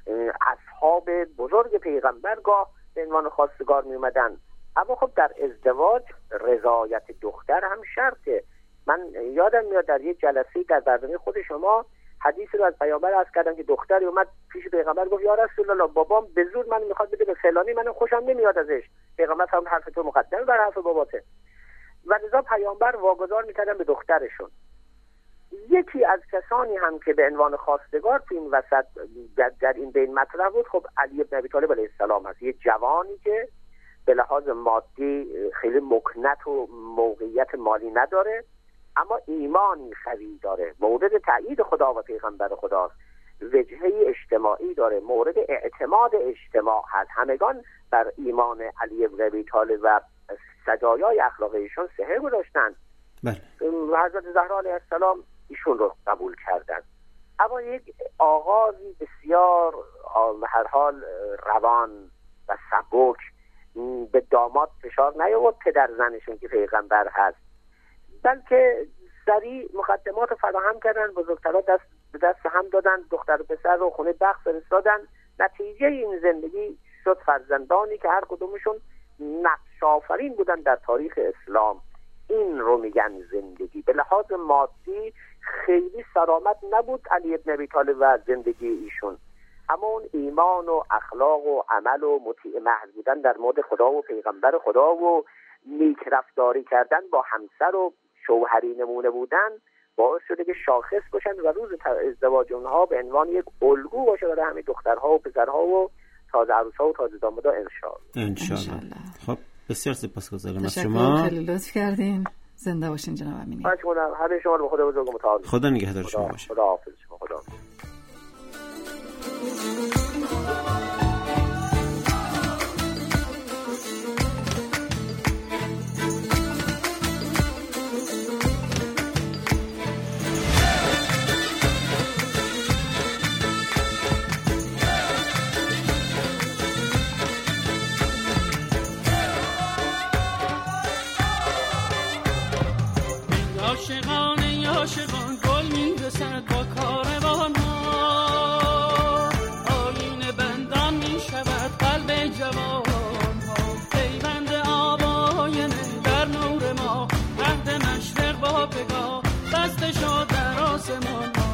اصحاب بزرگ پیغمبر گاه به عنوان خواستگار می اومدن. اما خب در ازدواج رضایت دختر هم شرطه. من یادم میاد در یک جلسه در برنامه خود شما حدیثی رو از پیامبر عرض کردم که دختری اومد پیش پیغمبر گفت یا رسول الله بابام به زور من میخواد بده به فلانی، منم خوشم نمیاد ازش. پیغمبر فرمود حرف تو مقدم بر حرف باباته. و لذا پیامبر واگذار میکردن به دخترشون. یکی از کسانی هم که به عنوان خواستگار تو این وسط در, در این بین مطرح بود خب علی بن ابی طالب علیه السلام است. یه جوانی که به لحاظ مادی خیلی مکنت و موقعیت مالی نداره اما ایمانی قوی داره، مورد تأیید خدا و پیغمبر خداست، وجهه اجتماعی داره، مورد اعتماد اجتماع هست. همگان بر ایمان علی بن ابی طالب و سجایای اخلاقیشون سهر گذاشتن. بله. حضرت زهرا علیه السلام ایشون رو قبول کردن. اما یک آغازی بسیار هر حال روان و سبک به داماد فشار نیاورد پدر زنشون که پیغمبر هست، بلکه سریع مقدمات فراهم کردن، بزرگترها دست به دست هم دادن، دختر و پسر رو خونه بخت فرستادن. نتیجه این زندگی شد فرزندانی که هر کدومشون نقش آفرین بودن در تاریخ اسلام. این رو میگن زندگی. به لحاظ مادی خیلی سرامت نبود علی بن ابی طالب و زندگی ایشون، اما اون ایمان و اخلاق و عمل و مطیع محض بودن در مورد خدا و پیغمبر خدا و نیک رفتاری کردن با همسر و شوهری نمونه بودن باعث شده که شاخص باشن و روز ازدواج اونها به عنوان یک الگو باشه برای همه دخترها و پسرها و تازه عروسا و تازه دامادا انشاءالله. خب بسیار سپاسگزارم از شما. شما. خیلی لطف کردین. زنده باشین جناب امینی. خواهش می‌کنم. همه شما رو به خدا بزرگ متعال. خدا نگهدار شما باشه. خدا حافظ شما. خدا. عاشقان عاشقان گل میرسد با کاروان ها، آیین بندان میشود قلب جوان ها، پیوند آب آینه در نور ما، عهد مشرق با پگاه بسته شد در آسمان ها.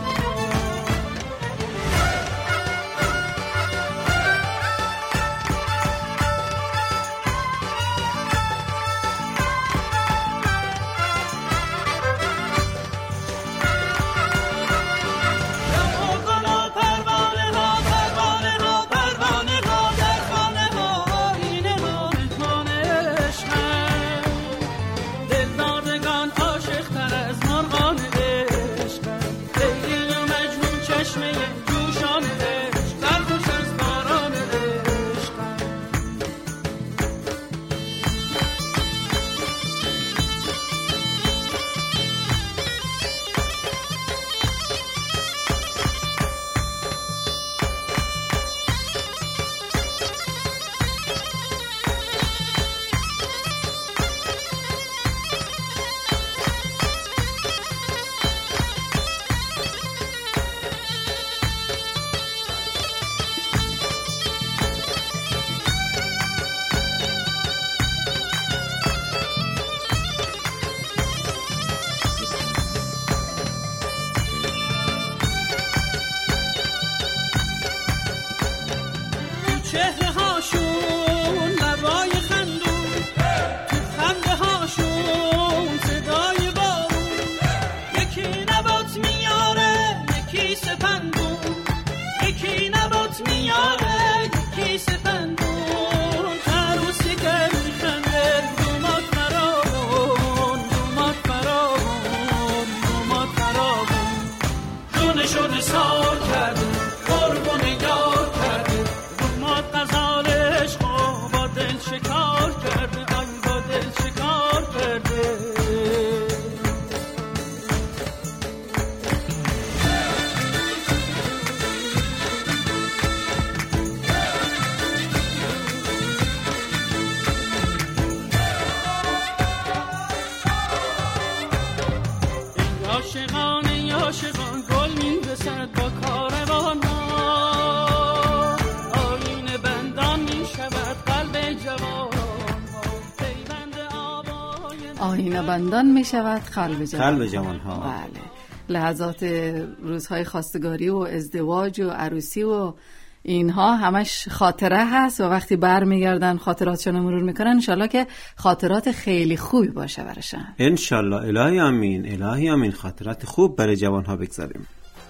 چهره هاشون لبای خندون، تو خنده هاشون صدای بارون، یکی نبات میاره یکی سپندون، یکی نبات میاره یکی سپندون، عروسی که میخنده دومات فراغون، دومات فراغون، دومات فراغون، جونشو نثار کرده قربون یار کرده غزال عشق آینه بندان می شود قلب جوان قلب جوان ها. بله، لحظات روزهای خواستگاری و ازدواج و عروسی و اینها همش خاطره هست و وقتی بر میگردن خاطراتشون مرور میکنن، انشالله که خاطرات خیلی خوبی باشه برشن. انشالله. الهی آمین، الهی آمین. خاطرات خوب برای جوان ها بگذاریم.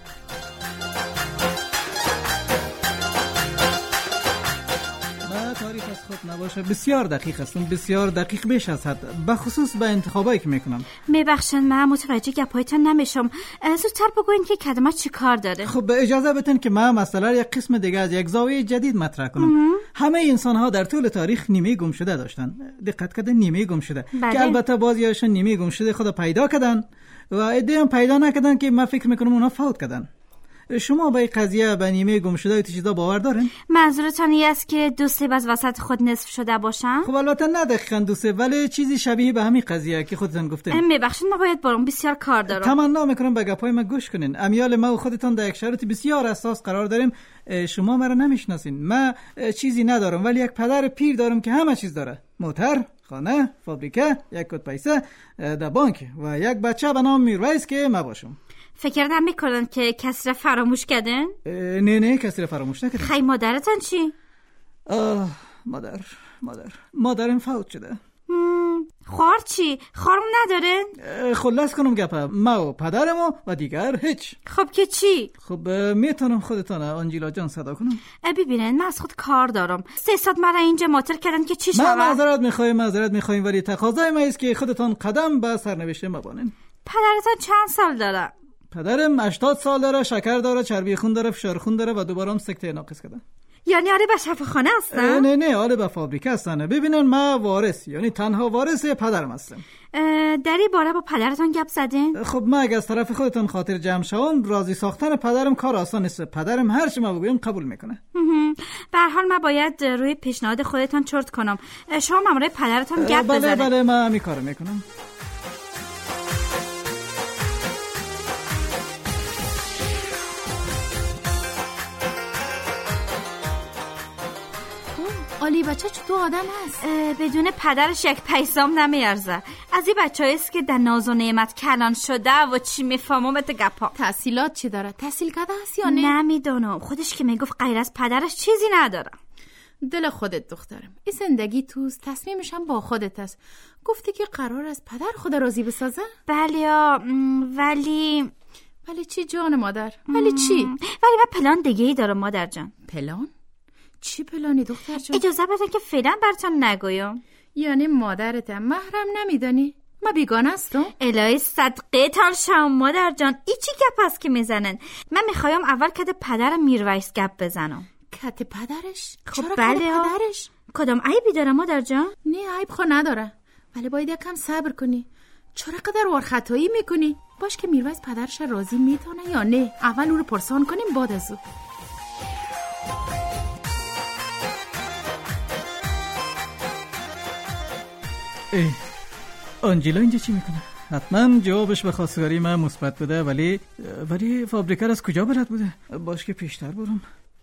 نباشه بسیار دقیق هستم، بسیار دقیق بیش از حد، بخصوص به انتخابایی که میکنم. میبخشن من متوجه گپایتان نمیشم، زودتر بگوین که کدوم چی کار داره. خب اجازه بدین که من مسئله یک قسم دیگه از یک زاویه جدید مطرح کنم. همه انسان ها در طول تاریخ نیمه گم شده داشتن. دقت کردن نیمه گم شده بله. که البته بعضیاشون نیمه گم شده خود پیدا کردن و عده هم پیدا نکردن که من فکر میکنم اونا فوت کردن. شما به این قضیه به نیمه گم شده و چیزا باور دارین؟ منظورتان این است که دو سه از وسط خود نصف شده باشن؟ خب البته نه دقیقاً دو سه، ولی چیزی شبیه به همین قضیه که خودتون گفتین. میبخشید ما باید برام، بسیار کار دارم. تمنا میکنم به گپای ما گوش کنین. امیال ما و خودتون در یک شرایط بسیار حساس قرار داریم. شما مرا نمیشناسین. من چیزی ندارم ولی یک پدر پیر دارم که همه چیز داره. موتر، خانه، فابریکه، یک کت پیسه در بانک و یک بچه به نام میرویس که ما باشم. فکر کردم میکنن که کسی را فراموش کردن؟ نه نه کسی را فراموش نکردن. خیلی مادرتان چی؟ آه مادر مادر مادرم فوت شده. خوار چی؟ خوارم ندارن؟ خلاص کنم گپم، ما و پدرم و دیگر هیچ. خب که چی؟ خب میتونم خودتان آنجیلا جان صدا کنم؟ ببینن من از خود کار دارم. سه ساعت مرا اینجا معطل کردن که چی شود؟ من معذرت میخوایم معذرت میخوایم ولی تقاضای ما است که خودتان قدم به سرنوشت مبانین. پدرتان چند سال داره؟ پدرم هشتاد سال داره، شکر داره، چربی خون داره، فشار خون داره و دوباره هم سکته ناقص کرده. یعنی آره به شفاخانه هستن؟ نه نه آره به فابریکه هستن. ببینن ما وارث، یعنی تنها وارث پدرم هستم. در این باره با پدرتان گپ زدین؟ خب من اگه از طرف خودتان خاطر جمع شوم، راضی ساختن پدرم کار آسان نیست. پدرم هر چی ما بگویم قبول میکنه. به هر حال من باید روی پیشنهاد خودتان چرت کنم. شما مامورای پدرتان گپ بله بزنید. بله من همین کارو میکنم. علی بچه چطور آدم هست؟ بدون پدرش یک پیسام نمیارزه. از این بچه هایست که در ناز و نعمت کلان شده و چی میفهمم ات گپا. تحصیلات چی داره؟ تحصیل کرده هست یا نه؟ نمیدونم، خودش که میگفت غیر از پدرش چیزی نداره. دل خودت دخترم، این زندگی توست، تصمیمش هم با خودت است. گفتی که قرار است پدر خود راضی بسازه؟ بله ولی ولی چی جان مادر؟ ولی چی؟ ولی من پلان دیگه ای دارم مادر جان. پلان؟ چی پلانی دختر جان؟ اجازه بده که فعلا براتون نگویم. یعنی مادرت محرم نمیدانی؟ ما بیگانه هستم؟ الهی صدقه تان شما مادر جان، ای چی گپ است که میزنن؟ من میخوایم اول کده پدر میرویس گپ بزنم. کده پدرش؟ خب چرا بله کده پدرش؟ کدام عیبی داره مادر جان؟ نه عیب خو نداره، ولی باید یکم صبر کنی. چرا قدر ورخطایی میکنی؟ باش که میرویس پدرش راضی میتونه یا نه. اول او رو پرسان کنیم بعد از او. ای آنجیلا اینجا چی میکنه؟ حتما جوابش به خواستگاری من مثبت بوده، ولی ولی فابریکه از کجا برات بوده؟ باش که پیشتر برم.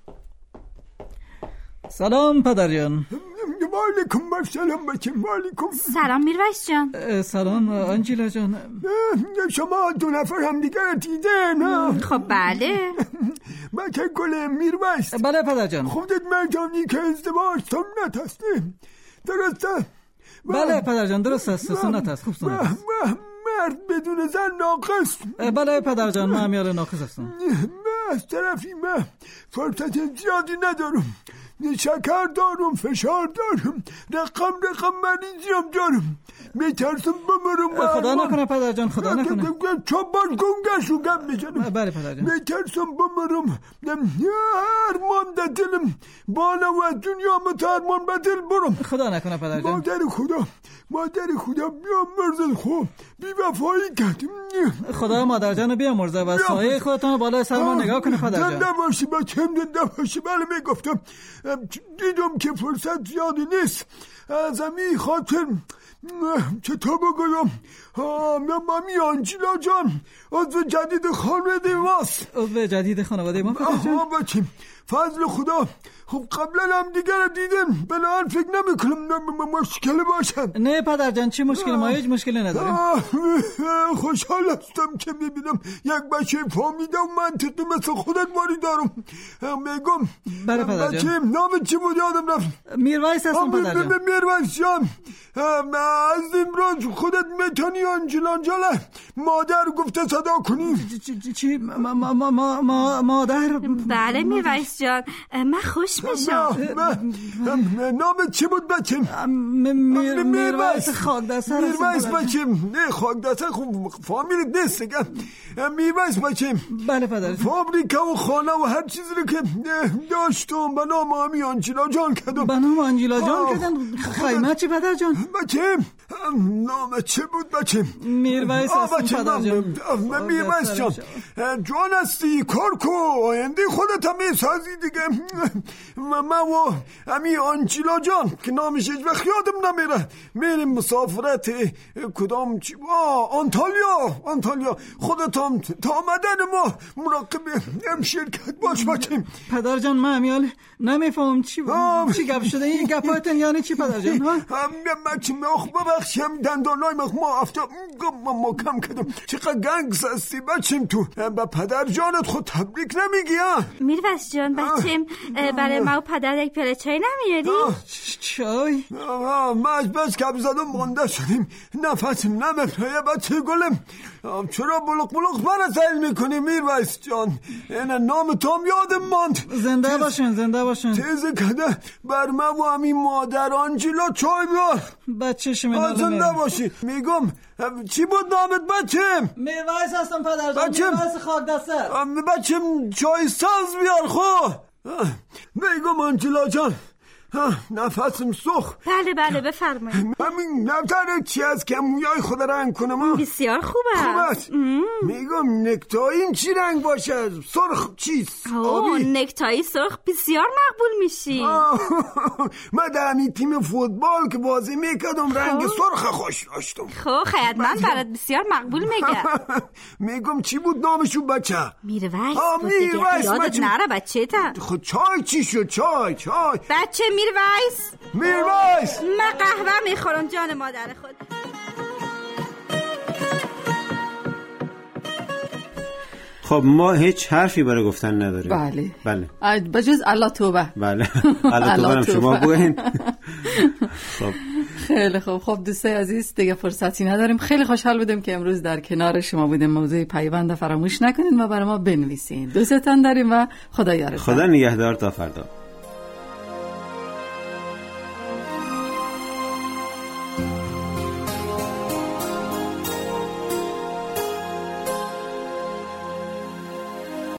سلام پدر جان. مالکم سلام بچه مالکم. سلام میرویس جان. سلام آنجیلا جان. شما دو نفر هم دیگر دیده نه؟ خب بله. بچه گل میرویس. بله پدر جان. خودت مردانی که ازدواج سنت هسته درسته؟ بله پدر جان درست است، سنت است، خوب سنت است. مرد بدون زن ناقص. بله پدر جان من امیال ناقص هستم. من از طرفی من فرصت زیادی ندارم، شکر دارم، فشار دارم، رقم رقم مریضی هم دارم، میترسم بمرم. خدا نکنه پدر جان، خدا نکنه. چوبان گنگش رو گم میزنم. بله پدر جان. میترسم بمرم. ارمان در دلم بالا و دنیا مترمان به دل برم. خدا نکنه پدر جان. مادر خدا مادر خدا بیا مرزد خوب بی وفایی کرد. خدا مادر جان بیا مرزد و سایه خودتان بالا سر ما نگاه کنه پدر جان. زنده باشی بچه هم زنده باشی. بله میگفتم دیدم که فرصت زیادی نیست، از همین خاطر چطور بگویم مامی آنجیلا جان عضو جدید خانواده ماست. عضو جدید خانواده ما پدر جان؟ بچه فضل خدا. خب قبلا هم دیگر رو دیدم، بنابراین فکر نمی کنم مشکل باشم. نه پدر جان، چی مشکلی؟ ما هیچ مشکلی نداریم. خوشحال هستم که میبینم یک بچه فامیده و منطقی مثل خودت ماری دارم. میگم بله پدر جان. بچه نام چی بود یادم رفت؟ میرویس هستم پدر جان. میرویس جان، از امروز خودت میتونی آنجلان جاله مادر گفته صدا کنی. چی؟ مادر؟ بله میرویس جان، من خوش میشم. نام چی بود بچه؟ میرویس خاکدستر. میرویس بچه. نه خاکدستر خوب فامیلت نیست دیگه. میرویس بچه. بله پدر. فابریکا و خانه و هر چیزی رو که داشتم به نام امی آنجلا جان کردم. به نام آنجلا جان کردن؟ قیمت چی پدر جان؟ بچه نام چی بود بچه؟ میرویس هستم پدر جان. میرویس جان جان هستی، کار کو، آینده خودت هم میسازی دیگه. من و امی آنجلا جان که نامش هیچ وقت یادم نمیره میریم مسافرت کدام چی با آنتالیا. آنتالیا خودت هم تا آمدن ما مراقب هم شرکت باش بچه. پدر جان من امیال نمیفهم چی چی گپ شده این گپاتون یعنی چی پدر جان؟ هم بچه مخ ببخشم دندانای مخ ما افتا ما کم کردم. چقدر گنگس هستی بچم تو. با پدر جانت خود تبریک نمیگی ها؟ میرویس جان بچم برای ما و پدر یک پیاله چای نمیاری؟ چای؟ ما از بس کب زدم مانده شدیم، نفسم نمیره بچه گلم. چرا بلق بلق من سیل میکنی میرویس جان؟ این نام تام یادم ماند. زنده باشن زنده باشن. تیز کده بر من و همین مادر آنجلا چای بیار. بچه شما زنده باشی. میگم چی بود نامت بچه؟ میرویس هستم پدر جان. میرویس خاکدستر. بچه چای ساز بیار خو. میگم آنجلا جان نفسم سخ. بله بله بفرمایید. همین نفتر چی از که مویای خود رنگ کنم؟ بسیار خوبه. خوبه. میگم نکتاییم چی رنگ باشه؟ سرخ چیست؟ آبی؟ نکتایی سرخ بسیار مقبول میشی. من در همین تیم فوتبال که بازی میکردم رنگ سرخ خوش داشتم. خب خیلی من برات بسیار مقبول میگم. میگم چی بود نامشون بچه؟ میرویس. میرویس یادت نره بچه تا. خود چای چی شد؟ چای چای بچه میرویس. میرویس من قهوه میخورم جان مادر خود. خب ما هیچ حرفی برای گفتن نداریم. بله بله بجز الله توبه. بله الله توبه هم شما بگوین. خب خیلی خوب. خب دوستای عزیز دیگه فرصتی نداریم. خیلی خوشحال بودیم که امروز در کنار شما بودیم. موضوع پیوند فراموش نکنین و برای ما بنویسین. دوستتون داریم و خدا یارتون. خدا نگهدار تا فردا.